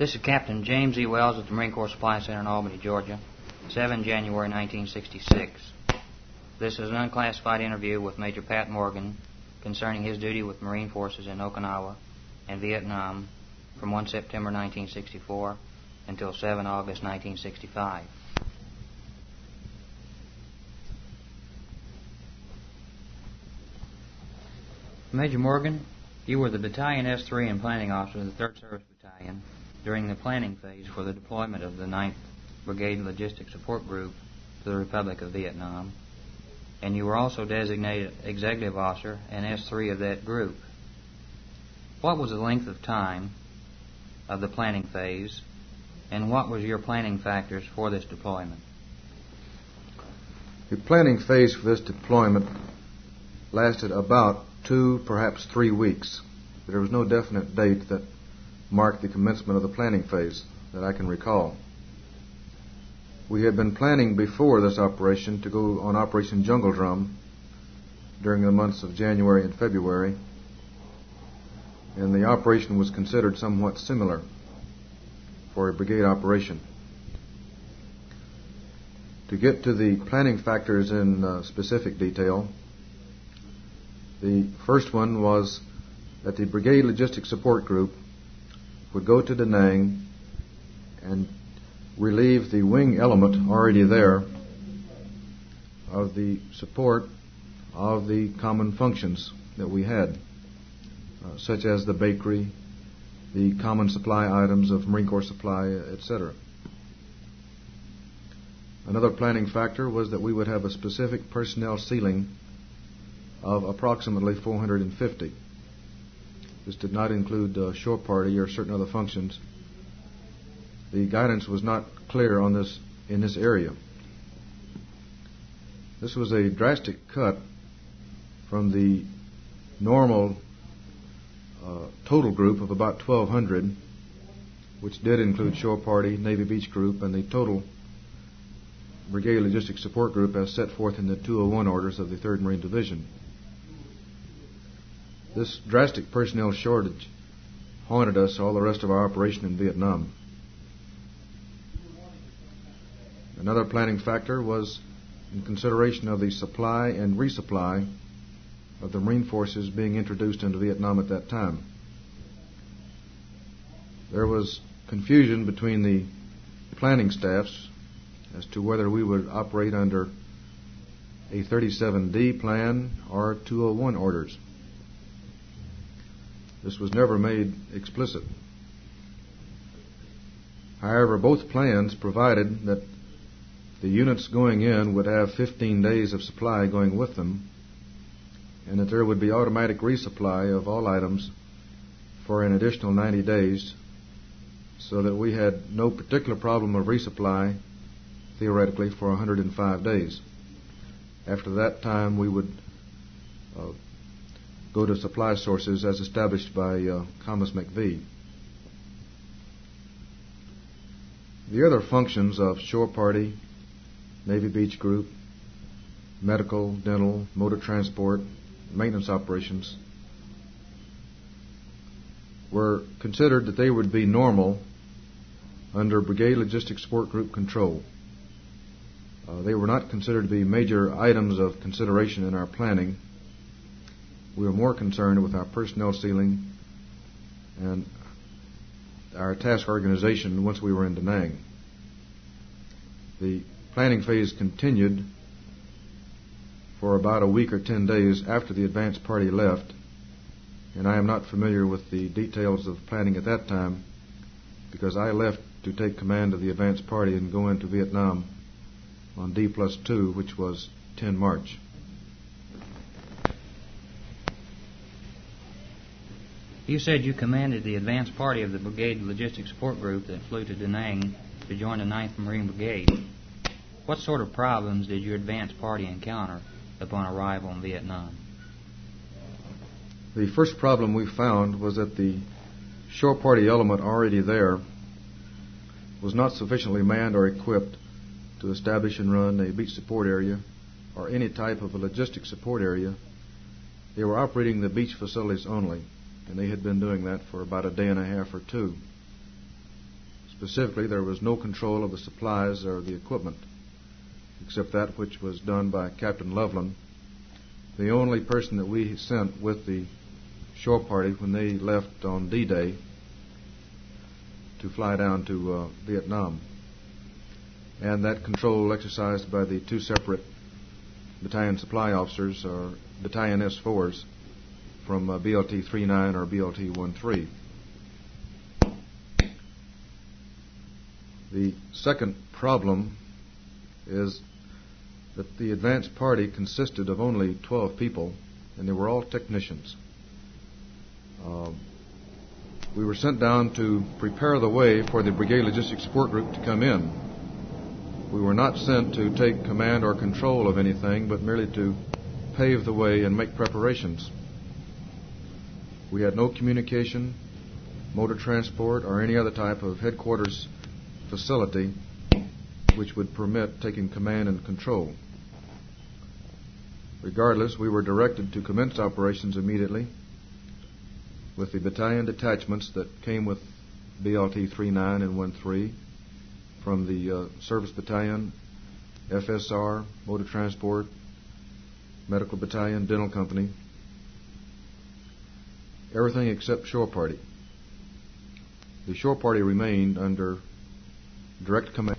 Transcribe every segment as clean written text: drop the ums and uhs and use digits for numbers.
This is Captain James E. Wells at the Marine Corps Supply Center in Albany, Georgia, 7 January 1966. This is an unclassified interview with Major Pat Morgan concerning his duty with Marine forces in Okinawa and Vietnam from 1 September 1964 until 7 August 1965. Major Morgan, you were the Battalion S3 and Planning Officer of the 3rd Service Battalion during the planning phase for the deployment of the 9th Brigade Logistics Support Group to the Republic of Vietnam, and you were also designated Executive Officer and S3 of that group. What was the length of time of the planning phase, and what was your planning factors for this deployment? The planning phase for this deployment lasted about 2, perhaps 3 weeks. There was no definite date that marked the commencement of the planning phase that I can recall. We had been planning before this operation to go on Operation Jungle Drum during the months of January and February, and the operation was considered somewhat similar for a brigade operation. To get to the planning factors in specific detail, the first one was that the Brigade Logistics Support Group would go to Da Nang and relieve the wing element already there of the support of the common functions that we had, such as the bakery, the common supply items of Marine Corps supply, etc. Another planning factor was that we would have a specific personnel ceiling of approximately 450. This did not include shore party or certain other functions. The guidance was not clear on this in this area. This was a drastic cut from the normal total group of about 1,200, which did include shore party, Navy Beach group, and the total Brigade Logistics Support Group as set forth in the 201 orders of the 3rd Marine Division. This drastic personnel shortage haunted us all the rest of our operation in Vietnam. Another planning factor was in consideration of the supply and resupply of the Marine forces being introduced into Vietnam at that time. There was confusion between the planning staffs as to whether we would operate under a 37D plan or 201 orders. This was never made explicit. However, both plans provided that the units going in would have 15 days of supply going with them, and that there would be automatic resupply of all items for an additional 90 days, so that we had no particular problem of resupply, theoretically, for 105 days. After that time, we would go to supply sources as established by Thomas McVie. The other functions of shore party, Navy Beach group, medical, dental, motor transport, maintenance operations were considered that they would be normal under Brigade Logistics Support Group control. They were not considered to be major items of consideration in our planning. We were more concerned with our personnel ceiling and our task organization once we were in Da Nang. The planning phase continued for about a week or 10 days after the advance party left, and I am not familiar with the details of planning at that time because I left to take command of the advance party and go into Vietnam on D+2, which was 10 March. You said you commanded the advance party of the Brigade Logistics Support Group that flew to Da Nang to join the 9th Marine Brigade. What sort of problems did your advance party encounter upon arrival in Vietnam? The first problem we found was that the shore party element already there was not sufficiently manned or equipped to establish and run a beach support area or any type of a logistics support area. They were operating the beach facilities only, and they had been doing that for about a day and a half or two. Specifically, there was no control of the supplies or the equipment, except that which was done by Captain Loveland, the only person that we sent with the shore party when they left on D-Day to fly down to Vietnam. And that control exercised by the two separate battalion supply officers, or battalion S4s, from BLT 39 or BLT 13. The second problem is that the advance party consisted of only 12 people, and they were all technicians. We were sent down to prepare the way for the Brigade Logistics Support Group to come in. We were not sent to take command or control of anything, but merely to pave the way and make preparations. We had no communication, motor transport, or any other type of headquarters facility which would permit taking command and control. Regardless, we were directed to commence operations immediately with the battalion detachments that came with BLT 39 and 13 from the Service Battalion, FSR, Motor Transport, Medical Battalion, Dental Company, everything except Shore Party. The Shore Party remained under direct command.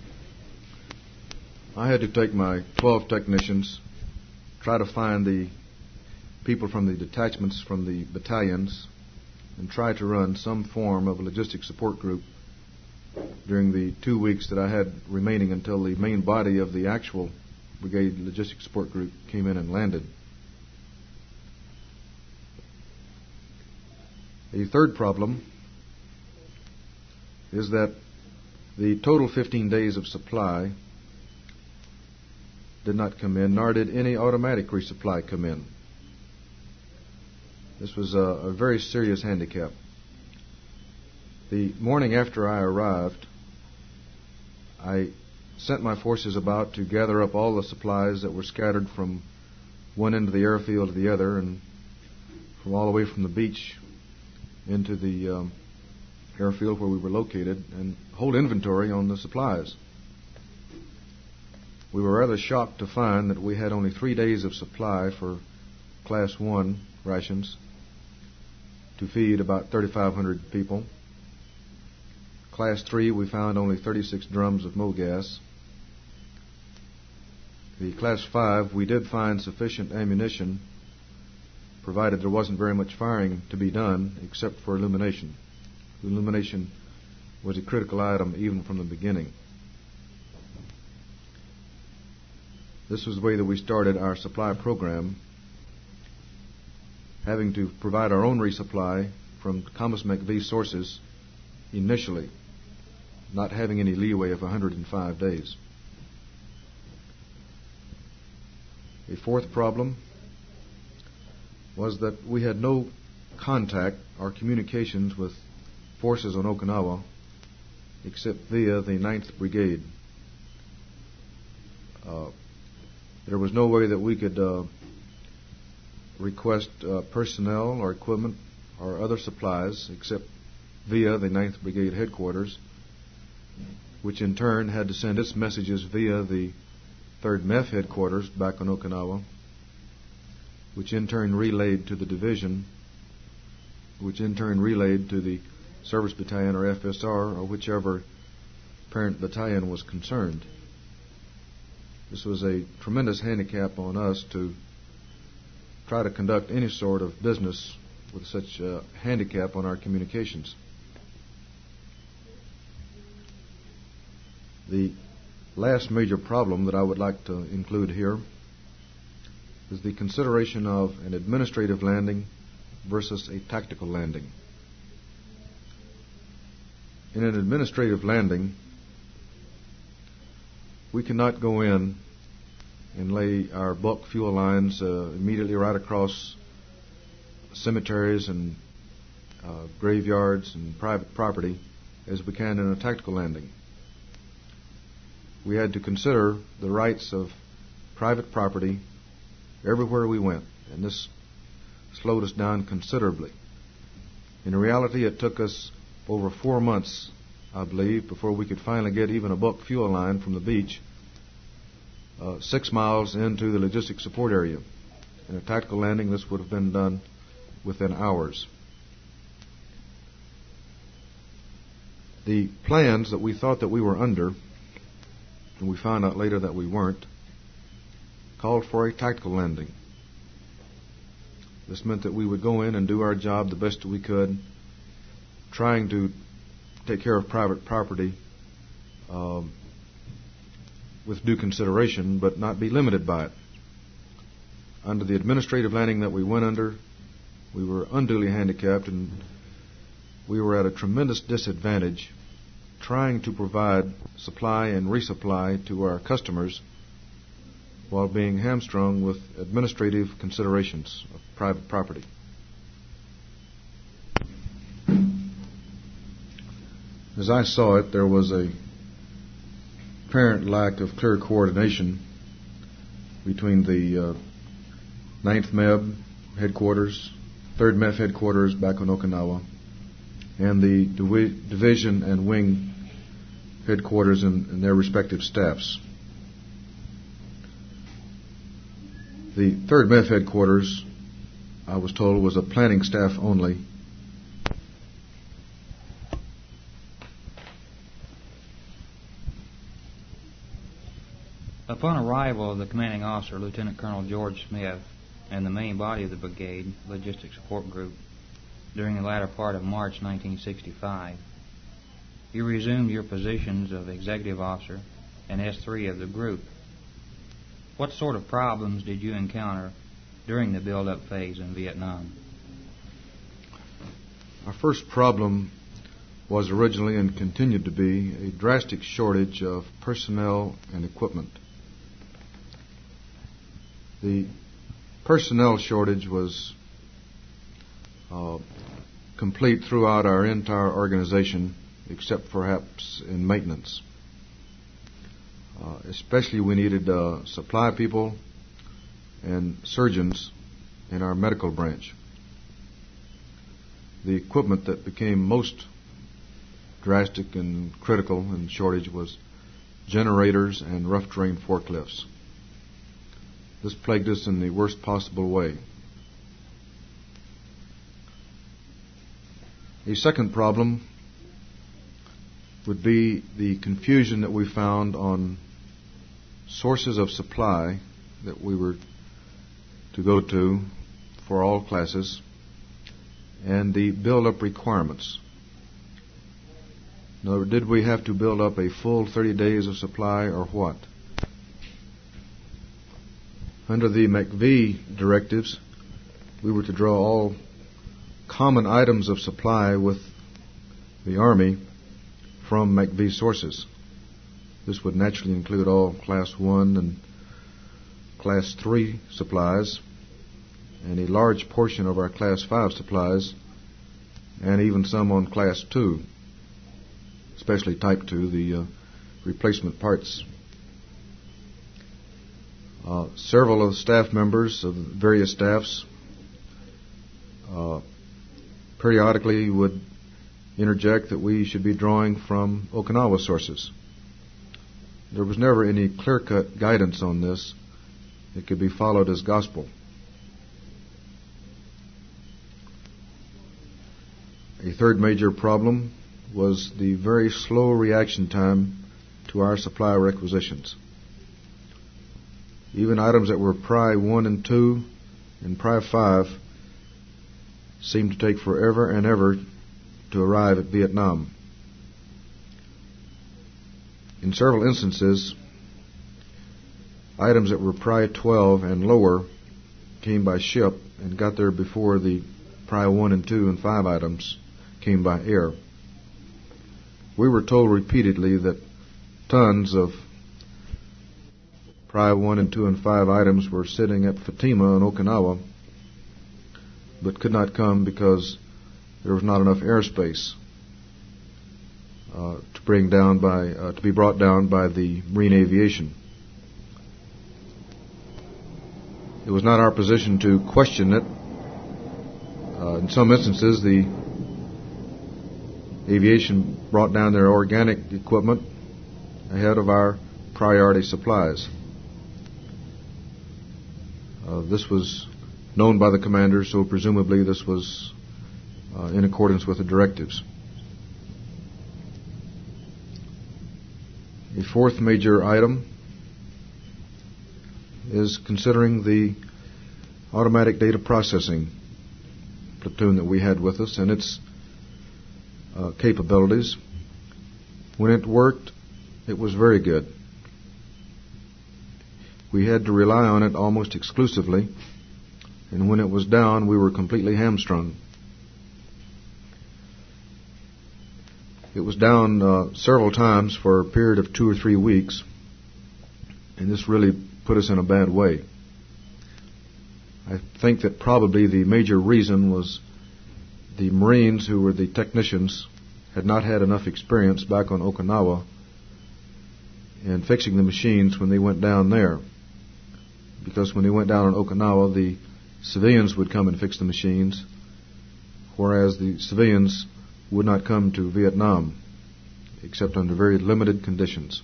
I had to take my 12 technicians, try to find the people from the detachments from the battalions, and try to run some form of a logistics support group during the 2 weeks that I had remaining until the main body of the actual Brigade Logistics Support Group came in and landed. A third problem is that the total 15 days of supply did not come in, nor did any automatic resupply come in. This was a very serious handicap. The morning after I arrived, I sent my forces about to gather up all the supplies that were scattered from one end of the airfield to the other, and from all the way from the beach into the airfield where we were located, and hold inventory on the supplies. We were rather shocked to find that we had only 3 days of supply for Class 1 rations to feed about 3,500 people. Class 3, we found only 36 drums of MoGas. The Class 5, we did find sufficient ammunition, provided there wasn't very much firing to be done except for illumination. Illumination was a critical item even from the beginning. This was the way that we started our supply program, having to provide our own resupply from Thomas McVie sources initially, not having any leeway of 105 days. A fourth problem was that we had no contact or communications with forces on Okinawa except via the 9th Brigade. There was no way that we could request personnel or equipment or other supplies except via the 9th Brigade headquarters, which in turn had to send its messages via the 3rd MEF headquarters back on Okinawa, which in turn relayed to the division, which in turn relayed to the Service Battalion or FSR or whichever parent battalion was concerned. This was a tremendous handicap on us to try to conduct any sort of business with such a handicap on our communications. The last major problem that I would like to include here is the consideration of an administrative landing versus a tactical landing. In an administrative landing, we cannot go in and lay our bulk fuel lines immediately right across cemeteries and graveyards and private property as we can in a tactical landing. We had to consider the rights of private property everywhere we went, and this slowed us down considerably. In reality, it took us over 4 months I believe, before we could finally get even a bulk fuel line from the beach 6 miles into the logistics support area. In a tactical landing, this would have been done within hours. The plans that we thought that we were under, and we found out later that we weren't, called for a tactical landing. This meant that we would go in and do our job the best that we could, trying to take care of private property with due consideration, but not be limited by it. Under the administrative landing that we went under, we were unduly handicapped, and we were at a tremendous disadvantage trying to provide supply and resupply to our customers while being hamstrung with administrative considerations of private property. As I saw it, there was a apparent lack of clear coordination between the 9th MEB headquarters, 3rd MEF headquarters back on Okinawa, and the division and wing headquarters and their respective staffs. The 3rd MEF headquarters, I was told, was a planning staff only. Upon arrival of the commanding officer, Lieutenant Colonel George Smith, and the main body of the brigade, Logistics Support Group, during the latter part of March 1965, you resumed your positions of executive officer and S3 of the group. What sort of problems did you encounter during the build-up phase in Vietnam? Our first problem was originally and continued to be a drastic shortage of personnel and equipment. The personnel shortage was complete throughout our entire organization, except perhaps in maintenance. Especially we needed supply people and surgeons in our medical branch. The equipment that became most drastic and critical in shortage was generators and rough terrain forklifts. This plagued us in the worst possible way. A second problem would be the confusion that we found on sources of supply that we were to go to for all classes and the build-up requirements. Now, did we have to build up a full 30 days of supply or what? Under the McV directives, we were to draw all common items of supply with the Army from McV sources. This would naturally include all Class 1 and Class 3 supplies, and a large portion of our Class 5 supplies, and even some on Class 2, especially Type 2, the replacement parts. Several of the staff members of various staffs periodically would interject that we should be drawing from Okinawa sources. There was never any clear-cut guidance on this. It could be followed as gospel. A third major problem was the very slow reaction time to our supply requisitions. Even items that were Pri 1 and 2 and Pri 5 seemed to take forever and ever to arrive at Vietnam. In several instances, items that were Pri 12 and lower came by ship and got there before the Pri 1 and 2 and 5 items came by air. We were told repeatedly that tons of Pri 1 and 2 and 5 items were sitting at Fatima in Okinawa, but could not come because there was not enough airspace to be brought down by the Marine Aviation. It was not our position to question it. In some instances, the Aviation brought down their organic equipment ahead of our priority supplies. This was known by the commander, so presumably this was in accordance with the directives. The fourth major item is considering the automatic data processing platoon that we had with us and its capabilities. When it worked, it was very good. We had to rely on it almost exclusively, and when it was down, we were completely hamstrung. It was down several times for a period of 2 or 3 weeks, and this really put us in a bad way. I think that probably the major reason was the Marines, who were the technicians, had not had enough experience back on Okinawa in fixing the machines when they went down there. Because when they went down on Okinawa, the civilians would come and fix the machines, whereas the civilians would not come to Vietnam, except under very limited conditions.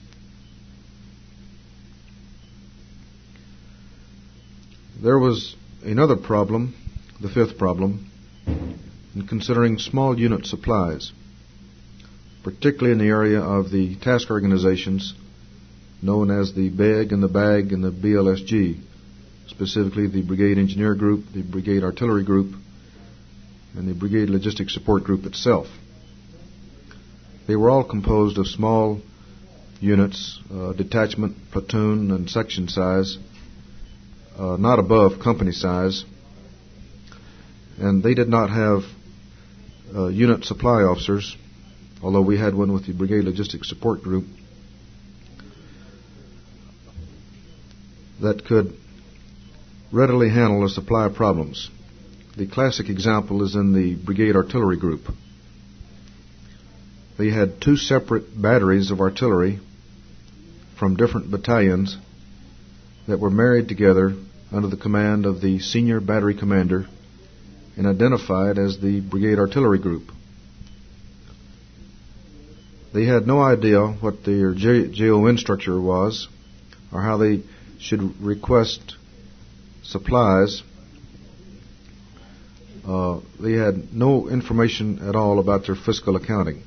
There was another problem, the fifth problem, in considering small unit supplies, particularly in the area of the task organizations known as the BEG and the BAG and the BLSG, specifically the Brigade Engineer Group, the Brigade Artillery Group, and the Brigade Logistics Support Group itself. They were all composed of small units, detachment, platoon, and section size, not above company size, and they did not have unit supply officers, although we had one with the Brigade Logistics Support Group, that could readily handle the supply problems. The classic example is in the Brigade Artillery Group. They had 2 separate batteries of artillery from different battalions that were married together under the command of the senior battery commander and identified as the Brigade Artillery Group. They had no idea what their JON structure was or how they should request supplies. They had no information at all about their fiscal accounting.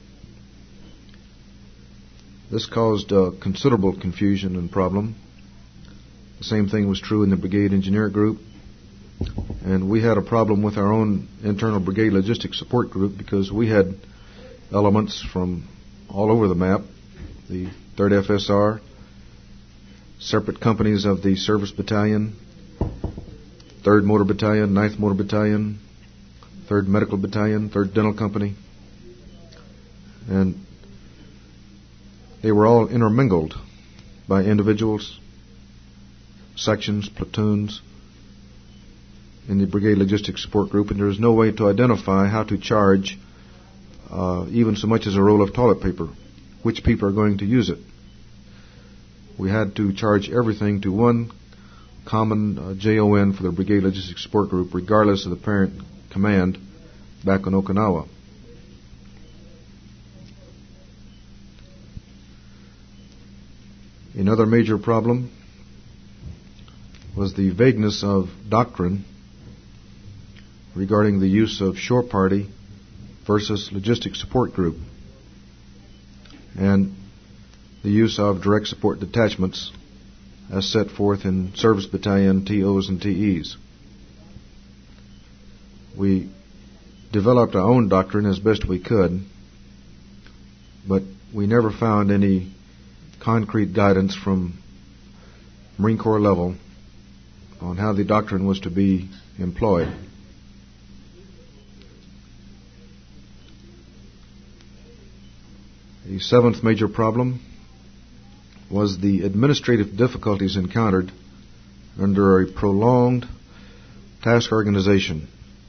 This caused considerable confusion and problem. The same thing was true in the Brigade Engineer Group. And we had a problem with our own internal Brigade Logistics Support Group because we had elements from all over the map, the 3rd FSR, separate companies of the Service Battalion, 3rd Motor Battalion, 9th Motor Battalion, 3rd Medical Battalion, 3rd Dental Company, and they were all intermingled by individuals, sections, platoons in the Brigade Logistics Support Group, and there was no way to identify how to charge even so much as a roll of toilet paper, which people are going to use it. We had to charge everything to one common JON for the Brigade Logistics Support Group, regardless of the parent command back on Okinawa. Another major problem was the vagueness of doctrine regarding the use of shore party versus logistics support group and the use of direct support detachments as set forth in Service Battalion TOs and TEs. We developed our own doctrine as best we could, but we never found any concrete guidance from Marine Corps level on how the doctrine was to be employed. The seventh major problem was the administrative difficulties encountered under a prolonged task organization.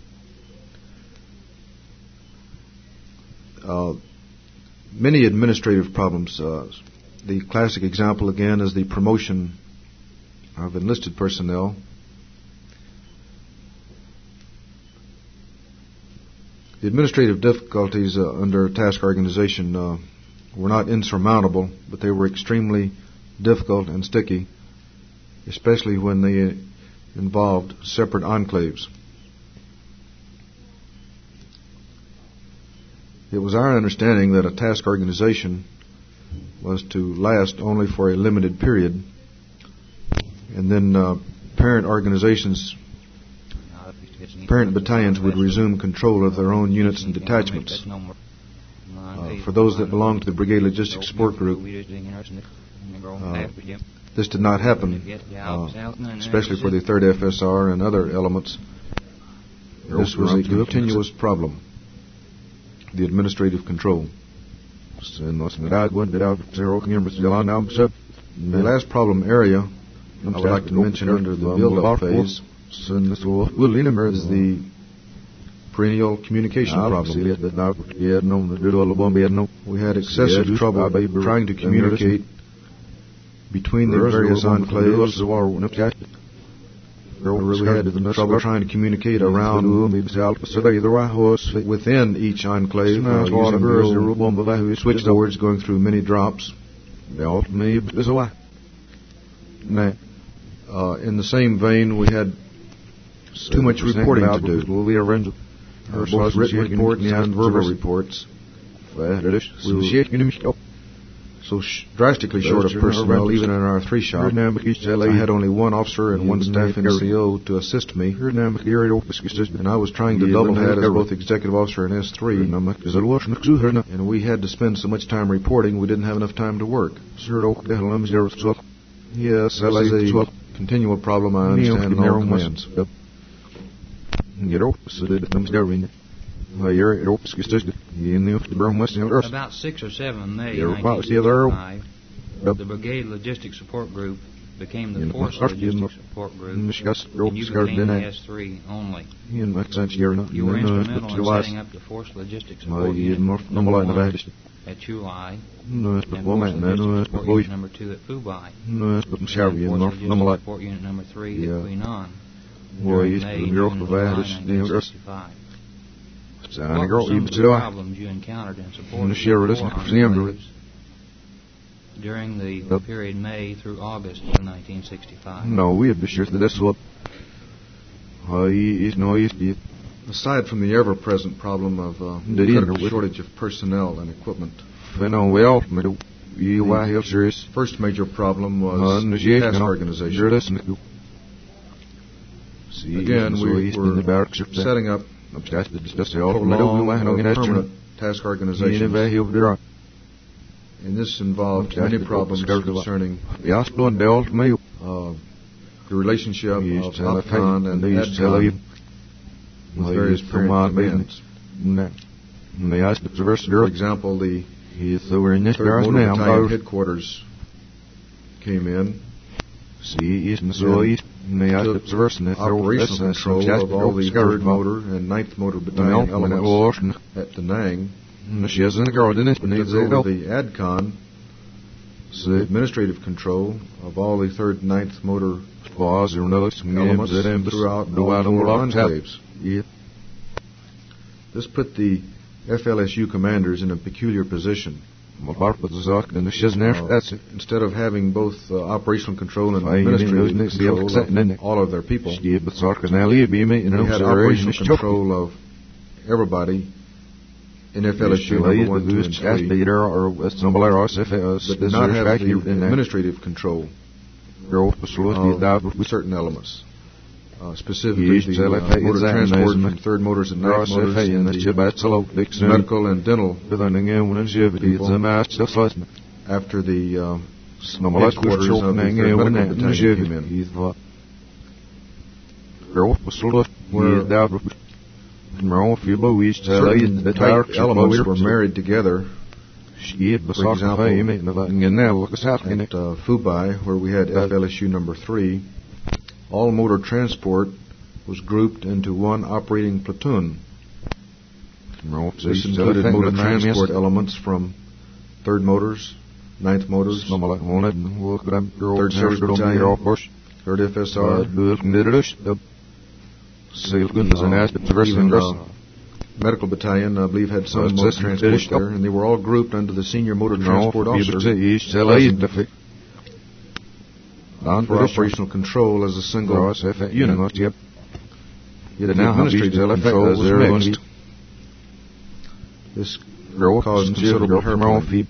Many administrative problems. The classic example, again, is the promotion of enlisted personnel. The administrative difficulties under task organization were not insurmountable, but they were extremely difficult and sticky, especially when they involved separate enclaves. It was our understanding that a task organization was to last only for a limited period, and then parent battalions would resume control of their own units and detachments. For those that belonged to the Brigade Logistics Support Group, this did not happen, especially for the 3rd FSR and other elements. This was a continuous problem, the administrative control. The last problem area I would like to mention under the build-up phase is the perennial communication problem. We had excessive trouble trying to communicate between the various enclaves. We had trouble trying to communicate around within each enclave using switchboards going through many drops. In the same vein, we had too much reporting to do. Both written reports and verbal reports. So drastically short of personnel, even in our 3 shop. I had only 1 officer and 1 staff NCO to assist me, and I was trying to double head as both executive officer and S3, and we had to spend so much time reporting we didn't have enough time to work. Yes, that is a continual problem I understand in all commands. About 6 or 7 May 1965, the Brigade Logistics Support Group became the Force Logistics Support Group, and you became the S3 only. You were instrumental in setting up the Force Logistics Support Unit number 1 at Chulai, and Force Logistics Support Unit number 2 at Phubai, and Force Logistics Support Unit number 3 at Quy Nhon during May and July 1965. What were some of the problems you encountered in supporting the enclaves during the period May through August of 1965? Aside from the ever-present problem of shortage of personnel and equipment, first major problem was task organization. Again, we were setting up permanent task organizations, and this involved many problems concerning the relationship of OPCON and ADCON with various parent commands. For example, the 3rd Motor Battalion headquarters came in, took operational control of all the 3rd Motor and 9th Motor Battalion elements at Da Nang. Took over the ADCON, administrative control of all the 3rd and 9th Motor elements throughout all 4 enclaves. This put the FLSU commanders in a peculiar position. Instead of having both operational control and administrative control of all of their people, they had operational control of everybody in FLSU number 1, 2, and 3, but did not have the administrative control of certain elements. Specifically, the motor transport from 3rd Motors and 9th Motors, and the medical and dental people after the headquarters of the 3rd Medical Battalion came in. Certain type elements were married together. For example, at Phubai, where we had FLSU number 3, all motor transport was grouped into one operating platoon. This included motor transport elements from 3rd Motors, 9th Motors, 3rd Service Battalion, 3rd FSR, even medical battalion, I believe, had some motor transport there, and they were all grouped under the senior motor transport officer for operational control as a single unit. Yet the administrative control was mixed. This caused considerable harassment.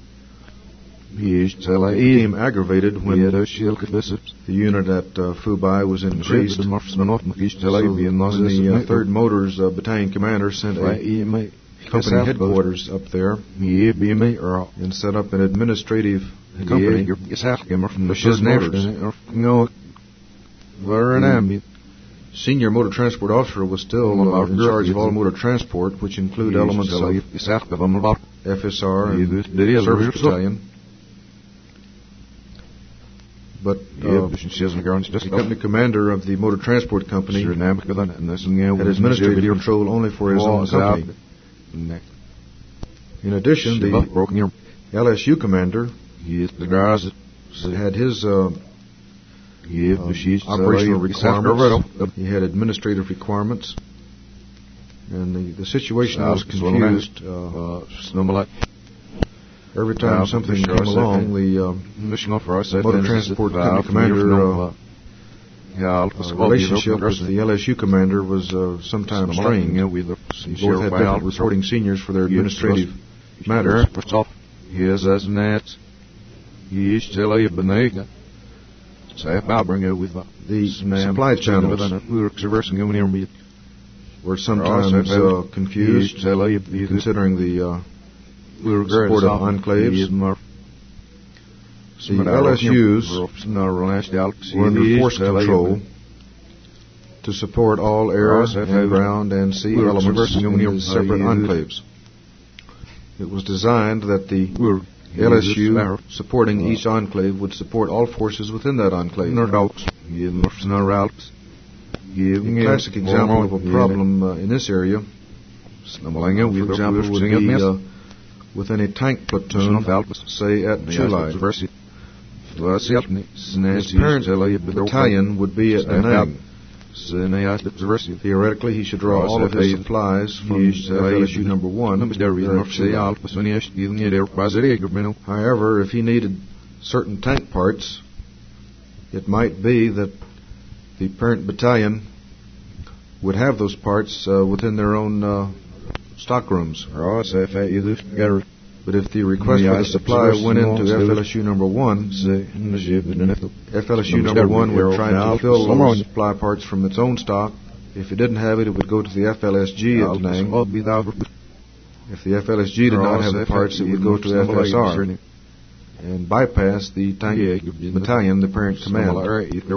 It became aggravated when the unit at Fubai was increased. So the 3rd Motors Battalion commander sent a company headquarters up there and set up an administrative company, Motors. Senior motor transport officer was still in charge of all motor transport, which include elements of FSR and service battalion. But the company commander of the motor transport company had administrative control only for his own company. In addition, the LSU commander had his operational requirements. He had administrative requirements, and the situation was confused. Every time something came along, the motor transport company commander relationship with the LSU commander was sometimes strained. Both had different reporting seniors for their administrative matters. The supply channels were sometimes confused, considering the support of enclaves. The LSUs were under force control to support all air and ground and sea elements in the separate enclaves. It was designed that the LSU supporting each enclave would support all forces within that enclave. A classic example of a problem in this area, for example, would be within a tank platoon, say at Chulai. His parent battalion would be at Da Nang. Theoretically, he should draw all of his supplies from FLSU number 1. However, if he needed certain tank parts, it might be that the parent battalion would have those parts within their own stock rooms. But if the request for the supply went into FLSU number 1, FLSU number 1 would try to fill those supply parts from its own stock. If it didn't have it, it would go to the FLSG at Da Nang. If the FLSG did not have the parts, it would go to FSR and bypass the tank battalion, the parent command. On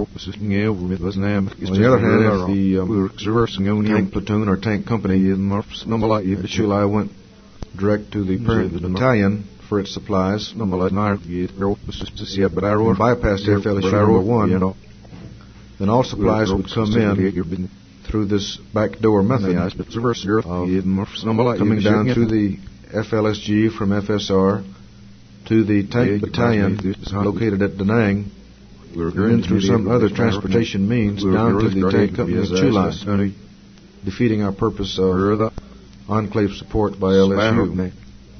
the other hand, if the tank platoon or tank company at Chulai went direct to the parent battalion for its supplies, and bypassed FLSU number 1, then all supplies would come in through this backdoor method, coming down to the FLSG from FSR to the tank battalion located at Da Nang, and then through some other transportation means down to the tank company at Chulai, defeating our purpose of enclave support by LSU.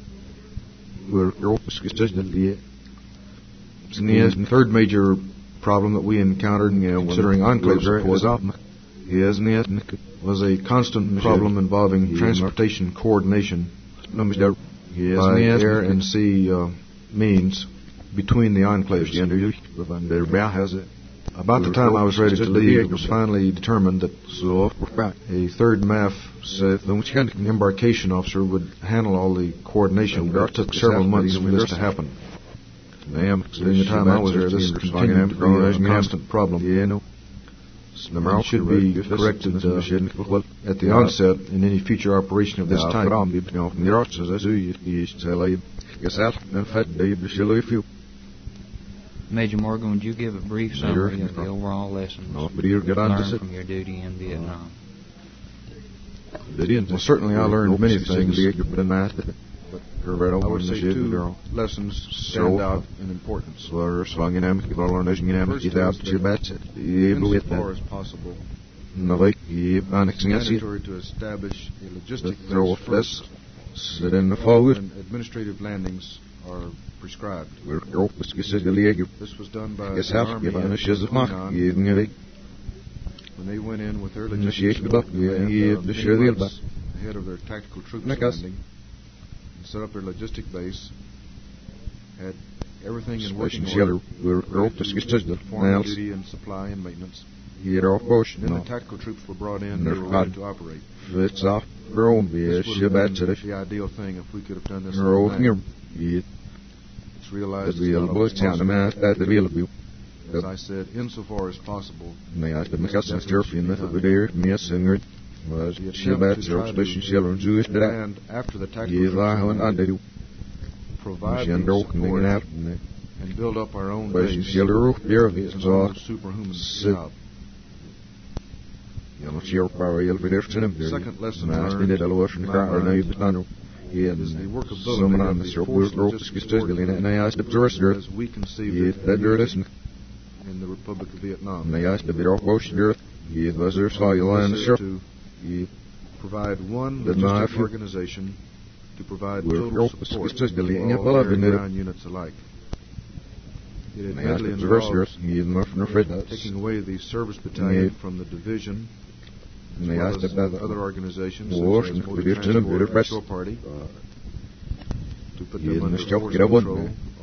The third major problem that we encountered considering enclave support was a constant problem involving transportation coordination by air and sea means between the enclaves. About the time I was ready to leave, it was finally determined that a third MAF embarkation officer would handle all the coordination, but it took several months for this to happen. During the time I was there, this continued to be a constant problem. It should be corrected at the onset in any future operation of this type. Major Morgan, would you give a brief summary of the overall lessons learned from your duty in Vietnam? Well, certainly I learned many things, but I would say 2 lessons stand out in importance. As far as possible, mandatory to establish a logistic base first, and administrative landings are prescribed. This was done by the Army at Lebanon when they went in with their logistics ahead of their tactical troops landing and set up their logistic base, had everything in working order, performing duty and supply and maintenance. Then the tactical troops were brought in and they were ready to operate. This would have been the ideal thing if we could have done this in advance. It's realized it's not always possible. As I said, insofar as possible, the attempt to try to land after the tactical troops provide the support and build up our own base is an almost superhuman job. Second lesson learned is the workability of the force logistics support as we conceive it in the Republic of Vietnam. To provide one logistic organization to provide total support to all air and ground units alike. It admittedly involved taking away the service battalion from the division, as well as other organizations such as Motor Transport and Shore Party, to put them under force control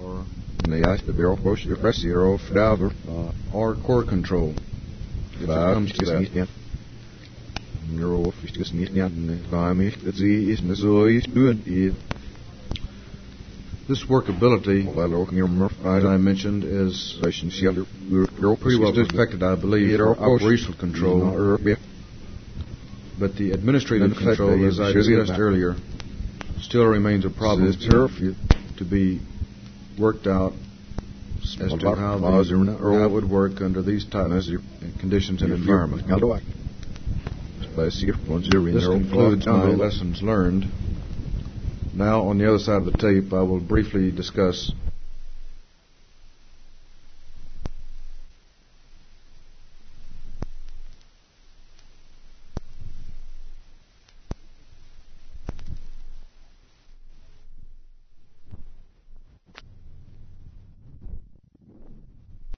or core control. If it comes to that. This workability, as I mentioned, is pretty well perfected, I believe, for operational control. But the administrative control, as I discussed earlier, still remains a problem to be worked out as to how that would work under these types of conditions and environment. This concludes my lessons learned. Now, on the other side of the tape, I will briefly discuss